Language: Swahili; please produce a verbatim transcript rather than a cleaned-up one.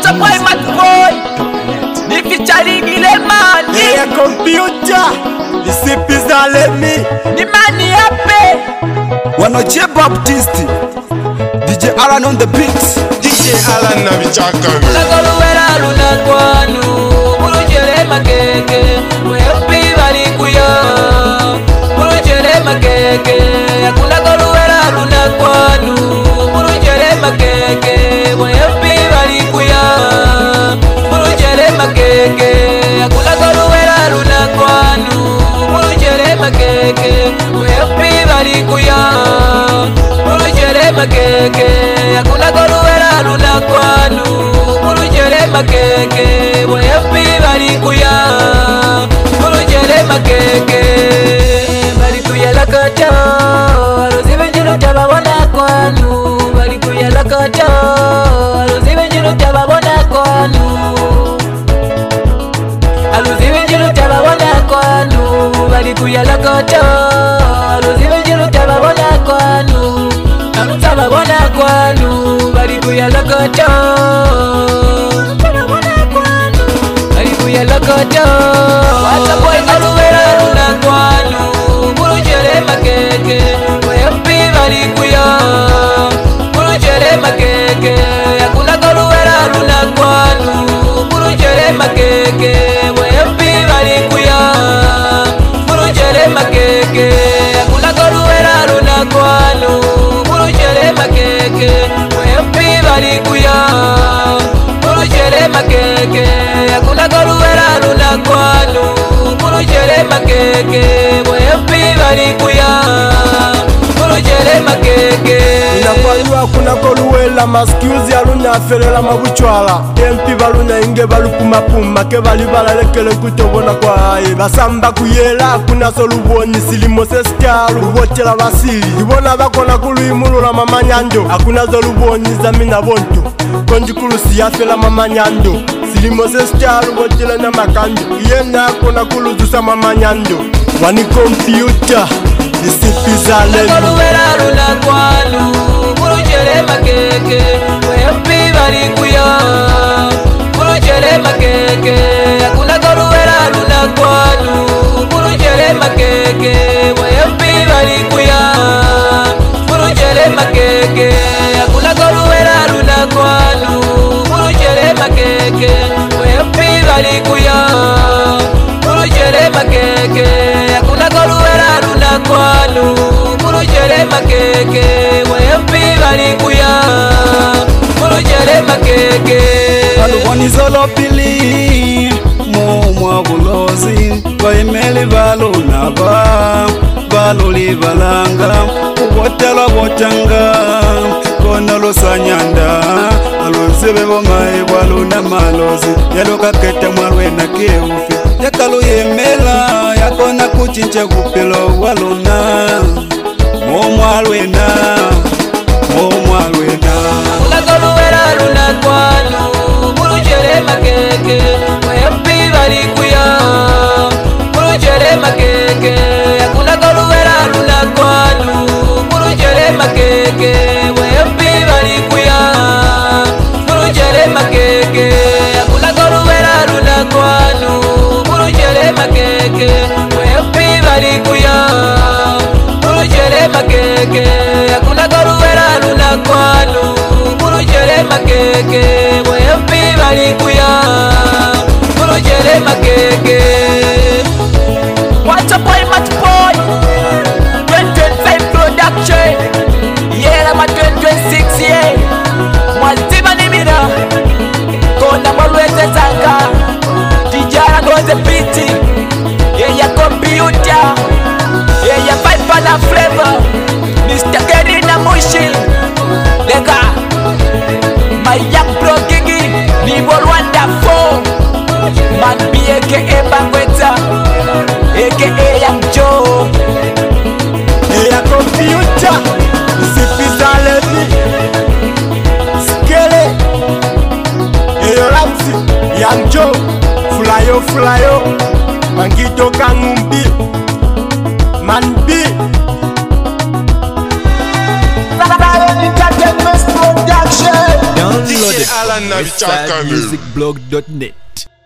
a boy, mad boy. If you challenge the man, yeah, computer. The sip is not let me. The man is happy. Wano J Baptist, D J Alan on the beat. D J Alan na vichaka. Unagolu wera luna kwanu, mulujele makeke, wepi bali kuya. Mulujele makeke, unagolu wera luna kwanu, mulujele makeke, wepi bali kuya. Mulujele makeke, unagolu wera luna kwanu, mulujele makeke, wepi bali kuya. Mulujele makeke, unagolu wera luna kwanu, mulujele makeke, wepi bali kuya. Mulujele makeke, bali kuya lakata, aluzibe njino tababona kwanu, bali kuya lakata, aluzibe njino tababona kwanu, aluzibe njino tababona kwanu, bali kuya lakata, aluzibe njino tababona kwanu, tababona kwanu, bali kuya lakata, bali kuya lakata. Wata boy kaluwera luna kwanu, mulujele makeke, wepi bali kuya. Mulujele makeke, akuna kaluwera luna kwanu, mulujele makeke, wepi bali kuya. Mulujele makeke, akuna kaluwera luna kwanu, mulujele makeke, wepi bali kuya. Mulujele makeke, akuna kaluwera luna kwanu, mulujele makeke, wepi bali kuya. Mulujele makeke, inakwaliwa kuna koluwela maskiuzi aluna aferela mabuchwala empi baluna inge balukumapuma ke bali balalekele kutobona kwaye basamba kuyela kuna soluboni silimo sesikalu lubotela basili ibona bakona kuluyimulula mamanyando akuna zoluboni zamina bonto konjikulusi yafela mamanyando silimo sesikalu botela na makando yena akona kuluzusa mamanyando wani computer disipizaleni kaluwera luna kwanu, mulujele makeke, wepi bali kuya. Mulujele makeke, akuna kaluwera luna kwanu, mulujele makeke, wepi bali kuya. Mulujele makeke, akuna kaluwera luna kwanu, mulujele makeke, wepi bali kuya. Mulujele makeke, akuna kaluwera luna kwanu, mulujele makeke, wepi bali kuya. Mulujele makeke, Alubonizolo pili mu mwabulozi baimeli baluna ba baluli balanga ubotela botanga kona losanyanda aluzibe bomae baluna malozi yaluka kete mwarwe na keufi yakalu yemela yakona kuchinche kupilo waluna mu mwarwena mu mwarwena unakaluwera luna kwanu, mulujele makeke, wepi bali kuya. Mulujele makeke, akuna kaluwera luna kwanu, mulujele makeke, wepi bali kuya. Mulujele makeke, akuna kaluwera luna kwanu, mulujele makeke, wepi bali kuya. Mulujele makeke, akuna kaluwera luna kwanu, mulujele makeke, wepi bali kuya. Mulujele makeke. What's a boy, mad boy? twenty twenty-five production. Yeah, I'm a twenty twenty-six, yeah. Mwazima ni mina kona mwalweze zanga D J Alan on the beat. Yeah, ya computer. Yeah, ya vibe na flavor. Mister Gary na Mushi Lega my young bro Gigi ni Rwanda four man B aka Bangweta aka Young Joe. yeah, computer disipizaleni skele eyo Ramsi Young Joe fulayo fulayo mangito kangumbi man B D J Alan Alan na vichaka Westside music blog dot net.